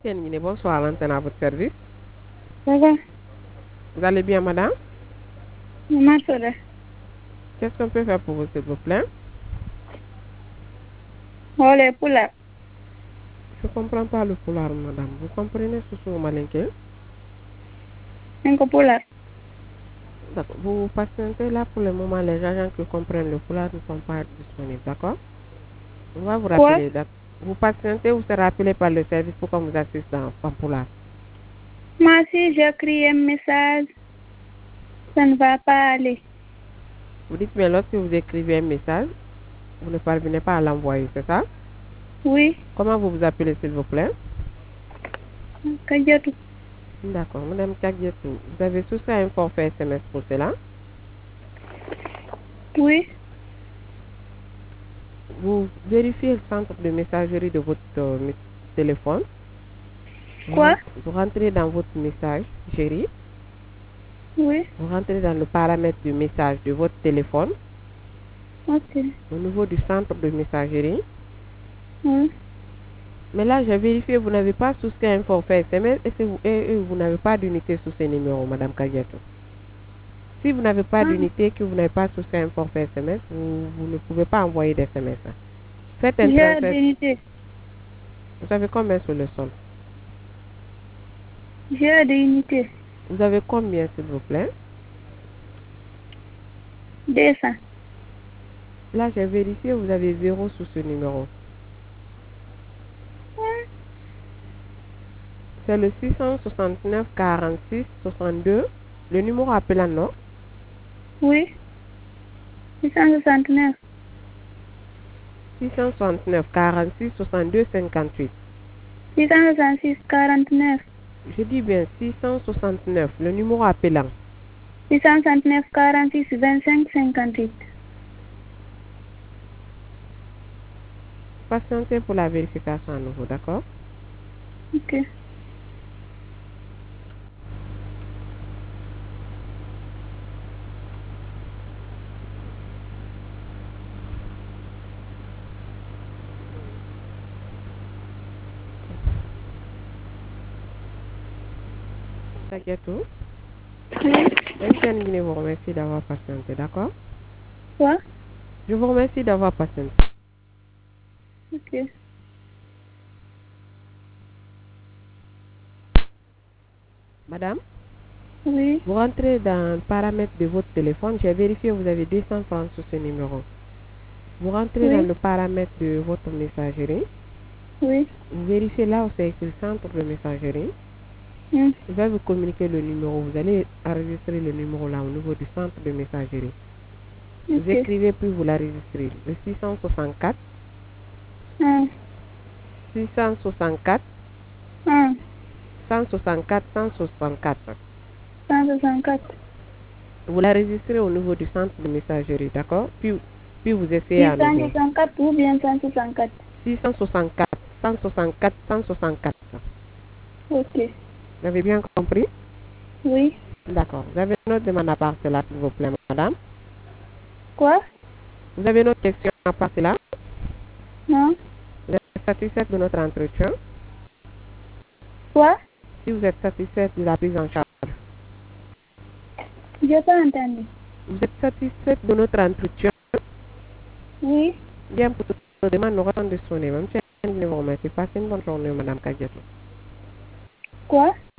Bonsoir, l'antenne à votre service. Ça va? Vous allez bien, madame? Marche là. Qu'est-ce qu'on peut faire pour vous, s'il vous plaît? Olé pula. Je ne comprends pas le poulard, madame. Vous comprenez ce sur malinké? Cinco pula. D'accord. Vous patientez là pour le moment. Les agents qui comprennent le poulard ne sont pas disponibles, d'accord? On va vous Quoi? rappeler. Vous patientez ou serez appelé par le service pour qu'on vous assiste en poulard. Moi, si j'écris un message, ça ne va pas aller. Vous dites, mais lorsque vous écrivez un message, vous ne parvenez pas à l'envoyer, c'est ça? Oui. Comment vous vous appelez, s'il vous plaît? Kajetu. D'accord, madame Kaguetou. Vous avez souscrit un forfait SMS pour cela? Oui. Vous vérifiez le centre de messagerie de votre téléphone. Quoi? Vous rentrez dans votre messagerie. Oui. Vous rentrez dans le paramètre du message de votre téléphone. Ok. Au niveau du centre de messagerie. Oui. Mais là, j'ai vérifié, vous n'avez pas souscrit un forfait SMS et vous n'avez pas d'unité sous ce numéro, madame Kaguetou. Si vous n'avez pas d'unité, que vous n'avez pas souscrit un forfait SMS, vous ne pouvez pas envoyer des SMS. Faites un J'ai transfert. d'unité. Vous avez combien sur le sol? J'ai d'unité. Vous avez combien, s'il vous plaît? 200. Là, j'ai vérifié, vous avez 0 sous ce numéro. C'est le 669 46 62. Le numéro appelant, non? Oui. 669. 669 46 62 58. 666 49. Je dis bien 669, le numéro appelant. 669 46 25 58. Patientez pour la vérification à nouveau, d'accord? Ok. T'inquiète tout. Oui. MTN Guinée vous remercie d'avoir patienté, d'accord? Quoi? Je vous remercie d'avoir patienté. Ok. Madame, Oui. vous rentrez dans le paramètre de votre téléphone. J'ai vérifié, vous avez 200 francs sur ce numéro. Vous rentrez dans Oui. le paramètre de votre messagerie. Oui. Vous vérifiez là où c'est écrit centre de messagerie. Hmm. Je vais vous communiquer le numéro. Vous allez enregistrer le numéro là au niveau du centre de messagerie. Vous Ok. écrivez puis vous l'enregistrez. Le 664 Hmm. 664 Hmm. 164 164. 164. Vous l'enregistrez au niveau du centre de messagerie, d'accord? Puis vous essayez à nouveau. 664 ou bien 164. 664 164 164. Ok. Vous avez bien compris? Oui. D'accord. Vous avez une autre demande à part cela, s'il vous plaît, madame? Quoi? Vous avez une autre question à part cela? Non. Vous êtes satisfaite de notre entretien? Quoi? Si vous êtes satisfaite de la prise en charge, J'ai pas entendu. vous êtes satisfaite de notre entretien? Oui. Bien, pour toutes nos demandes, nous restons disponibles. Même si vous remercie. Passez une bonne journée, madame Kaguetou. Quoi?